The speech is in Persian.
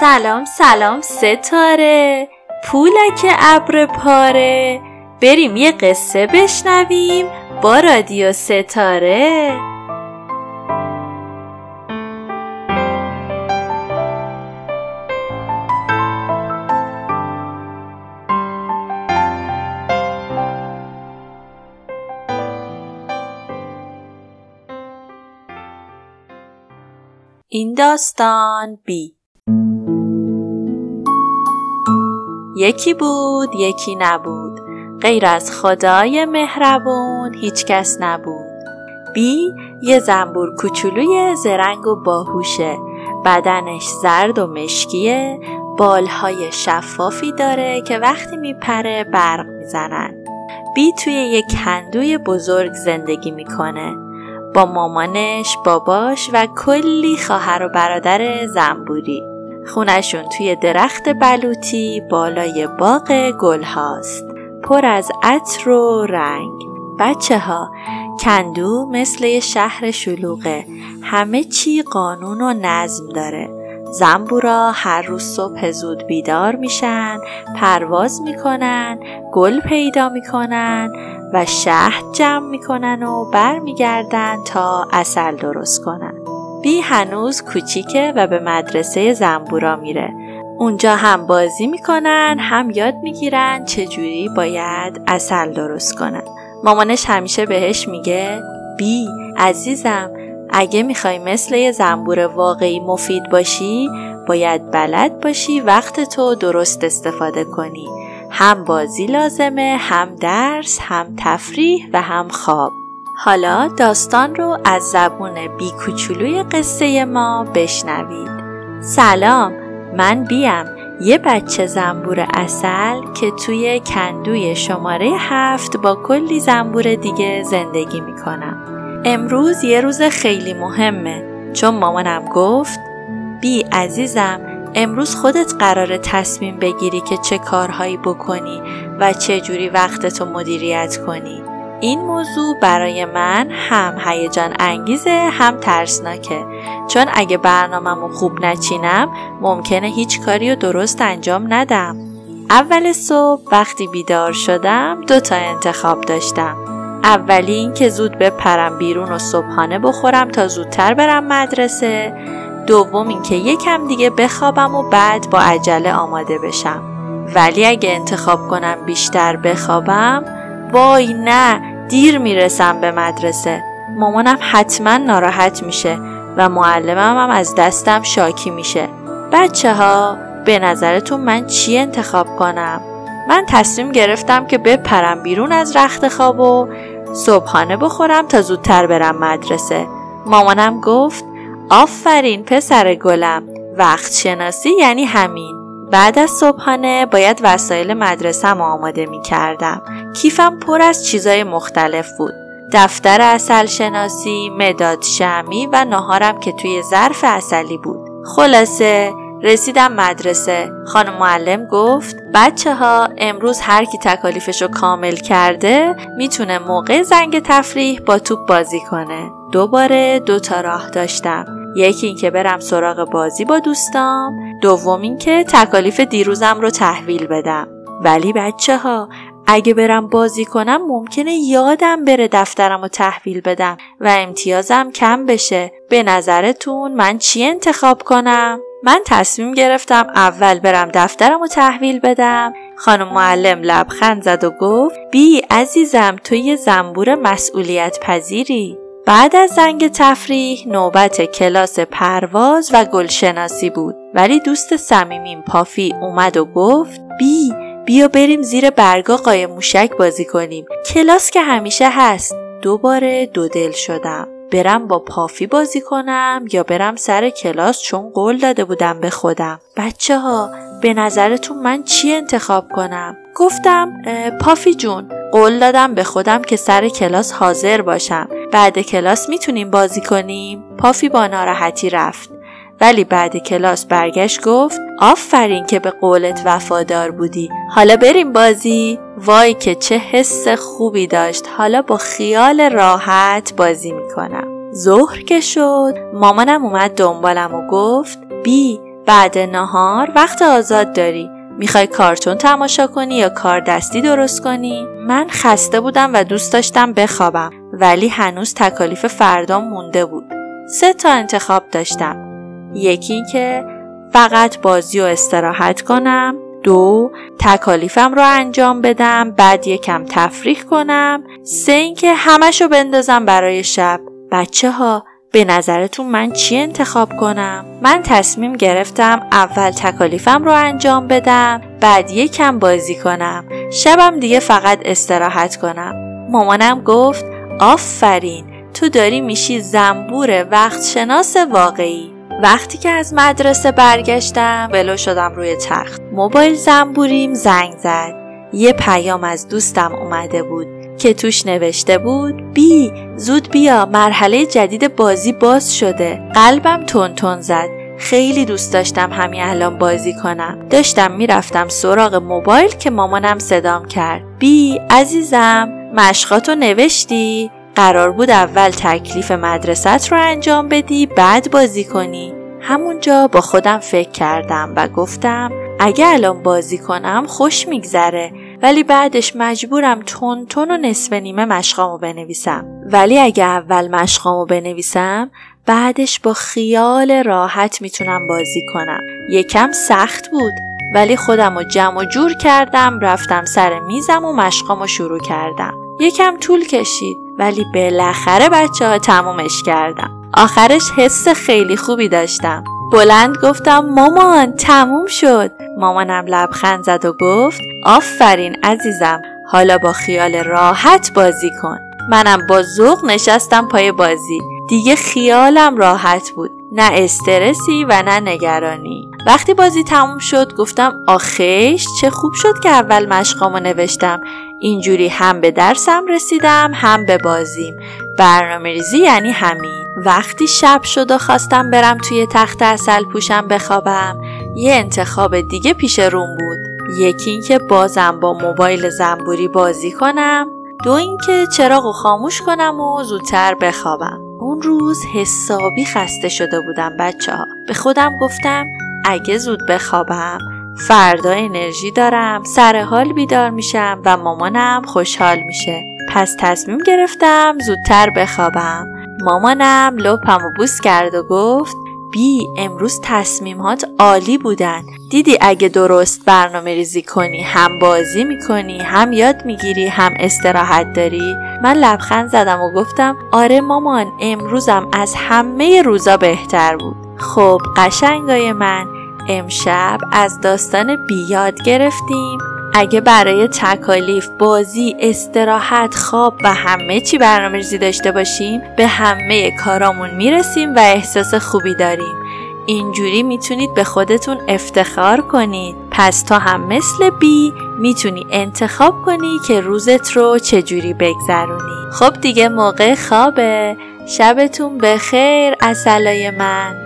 سلام سلام ستاره، پولک ابر پاره، بریم یه قصه بشنویم با رادیو ستاره. این داستان بی. یکی بود یکی نبود، غیر از خدای مهربون هیچ کس نبود. بی یه زنبور کوچولوی زرنگ و باهوشه، بدنش زرد و مشکیه، بالهای شفافی داره که وقتی میپره برق میزنن. بی توی یک کندوی بزرگ زندگی میکنه با مامانش، باباش و کلی خواهر و برادر زنبوری. خونشون توی درخت بلوطی بالای باغ گل هاست، پر از عطر و رنگ. بچه ها، کندو مثل یه شهر شلوغه، همه چی قانون و نظم داره. زنبورا هر روز صبح زود بیدار میشن، پرواز میکنن، گل پیدا میکنن و شهد جمع میکنن و برمیگردن تا عسل درست کنن. بی هنوز کوچیکه و به مدرسه زنبورا میره. اونجا هم بازی میکنن، هم یاد میگیرن چجوری باید عسل درست کنن. مامانش همیشه بهش میگه بی عزیزم، اگه میخوای مثل یه زنبور واقعی مفید باشی، باید بلد باشی وقت تو درست استفاده کنی. هم بازی لازمه، هم درس، هم تفریح و هم خواب. حالا داستان رو از زبون بی کوچولوی قصه ما بشنوید. سلام، من بیم، یه بچه زنبور عسل که توی کندوی شماره 7 با کلی زنبور دیگه زندگی میکنم. امروز یه روز خیلی مهمه، چون مامانم گفت بی عزیزم، امروز خودت قراره تصمیم بگیری که چه کارهایی بکنی و چه جوری وقتتو مدیریت کنی. این موضوع برای من هم هیجان انگیزه، هم ترسناکه، چون اگه برنامه‌مو خوب نچینم ممکنه هیچ کاری رو درست انجام ندم. اول صبح وقتی بیدار شدم 2 انتخاب داشتم. اولی این که زود بپرم بیرون و صبحانه بخورم تا زودتر برم مدرسه. دوم این که یکم دیگه بخوابم و بعد با عجله آماده بشم. ولی اگه انتخاب کنم بیشتر بخوابم، وای نه، دیر میرسم به مدرسه. مامانم حتما ناراحت میشه و معلمم هم از دستم شاکی میشه. بچه ها، به نظرتون من چی انتخاب کنم؟ من تصمیم گرفتم که بپرم بیرون از رخت خواب و صبحانه بخورم تا زودتر برم مدرسه. مامانم گفت آفرین پسر گلم، وقت شناسی یعنی همین. بعد از صبحانه باید وسایل مدرسه‌مو آماده می‌کردم. کیفم پر از چیزای مختلف بود. دفتر عسل شناسی، مداد شمعی و ناهارم که توی ظرف عسلی بود. خلاصه رسیدم مدرسه. خانم معلم گفت بچه‌ها، امروز هر کی تکالیفشو کامل کرده میتونه موقع زنگ تفریح با توپ بازی کنه. دوباره 2 راه داشتم. یکی این که برم سراغ بازی با دوستام، دوم این که تکالیف دیروزم رو تحویل بدم. ولی بچه ها، اگه برم بازی کنم ممکنه یادم بره دفترم رو تحویل بدم و امتیازم کم بشه. به نظرتون من چی انتخاب کنم؟ من تصمیم گرفتم اول برم دفترم رو تحویل بدم. خانم معلم لبخند زد و گفت بی عزیزم، تو یه زنبور مسئولیت پذیری. بعد از زنگ تفریح نوبت کلاس پرواز و گلشناسی بود، ولی دوست صمیمیم پافی اومد و گفت بیا بریم زیر برگا قایم موشک بازی کنیم، کلاس که همیشه هست. دوباره 2 دل شدم، برم با پافی بازی کنم یا برم سر کلاس، چون قول داده بودم به خودم. بچه ها، به نظرتون من چی انتخاب کنم؟ گفتم پافی جون، قول دادم به خودم که سر کلاس حاضر باشم. بعد کلاس میتونیم بازی کنیم؟ پافی با ناراحتی رفت. ولی بعد کلاس برگشت گفت آفرین که به قولت وفادار بودی، حالا بریم بازی. وای که چه حس خوبی داشت، حالا با خیال راحت بازی میکنم. ظهر که شد مامانم اومد دنبالم و گفت بی بعد نهار وقت آزاد داری. میخوای کارتون تماشا کنی یا کار دستی درست کنی؟ من خسته بودم و دوست داشتم بخوابم، ولی هنوز تکالیف فردام مونده بود. 3 تا انتخاب داشتم. یکی این که فقط بازی و استراحت کنم، 2 تکالیفم رو انجام بدم بعد یکم تفریح کنم، 3 این که همشو بندازم برای شب. بچه‌ها به نظرتون من چی انتخاب کنم؟ من تصمیم گرفتم اول تکالیفم رو انجام بدم بعد یکم بازی کنم، شبم دیگه فقط استراحت کنم. مامانم گفت آفرین، تو داری میشی زنبور وقت شناس واقعی. وقتی که از مدرسه برگشتم ولو شدم روی تخت. موبایل زنبوریم زنگ زد. یه پیام از دوستم اومده بود که توش نوشته بود بی زود بیا، مرحله جدید بازی باز شده. قلبم تون تون زد. خیلی دوست داشتم همین الان بازی کنم. داشتم میرفتم سراغ موبایل که مامانم صدام کرد. بی عزیزم، مشقاتو نوشتی؟ قرار بود اول تکلیف مدرسه‌ت رو انجام بدی بعد بازی کنی. همونجا با خودم فکر کردم و گفتم اگه الان بازی کنم خوش میگذره، ولی بعدش مجبورم تون تون و نصف نیمه مشقامو بنویسم. ولی اگه اول مشقامو بنویسم بعدش با خیال راحت میتونم بازی کنم. یکم سخت بود، ولی خودمو جمع و جور کردم، رفتم سر میزم و مشقامو شروع کردم. یکم طول کشید، ولی بالاخره بچه‌ها تمومش کردم. آخرش حس خیلی خوبی داشتم. بلند گفتم مامان تموم شد. مامانم لبخند زد و گفت آفرین عزیزم، حالا با خیال راحت بازی کن. منم با ذوق نشستم پای بازی. دیگه خیالم راحت بود، نه استرسی و نه نگرانی. وقتی بازی تموم شد گفتم آخیش چه خوب شد که اول مشقامو نوشتم. اینجوری هم به درسم رسیدم هم به بازیم. برنامه‌ریزی یعنی همین. وقتی شب شد و خواستم برم توی تخت عسل پوشم بخوابم، یه انتخاب دیگه پیش روم بود. یکی این که بازم با موبایل زنبوری بازی کنم، 2 این که چراغو خاموش کنم و زودتر بخوابم. اون روز حسابی خسته شده بودم بچه‌ها. به خودم گفتم اگه زود بخوابم فردا انرژی دارم، سر حال بیدار میشم و مامانم خوشحال میشه. پس تصمیم گرفتم زودتر بخوابم. مامانم لپمو بوس کرد و گفت بی امروز تصمیمات عالی بودن. دیدی اگه درست برنامه ریزی کنی هم بازی میکنی، هم یاد میگیری، هم استراحت داری. من لبخند زدم و گفتم آره مامان، امروزم از همه روزا بهتر بود. خب قشنگای من، امشب از داستان بی یاد گرفتیم اگه برای تکالیف، بازی، استراحت، خواب و همه چی برنامه‌ریزی داشته باشیم به همه کارامون میرسیم و احساس خوبی داریم. اینجوری میتونید به خودتون افتخار کنید. پس تو هم مثل بی میتونی انتخاب کنی که روزت رو چجوری بگذرونی. خب دیگه موقع خوابه. شبتون بخیر عسلای من.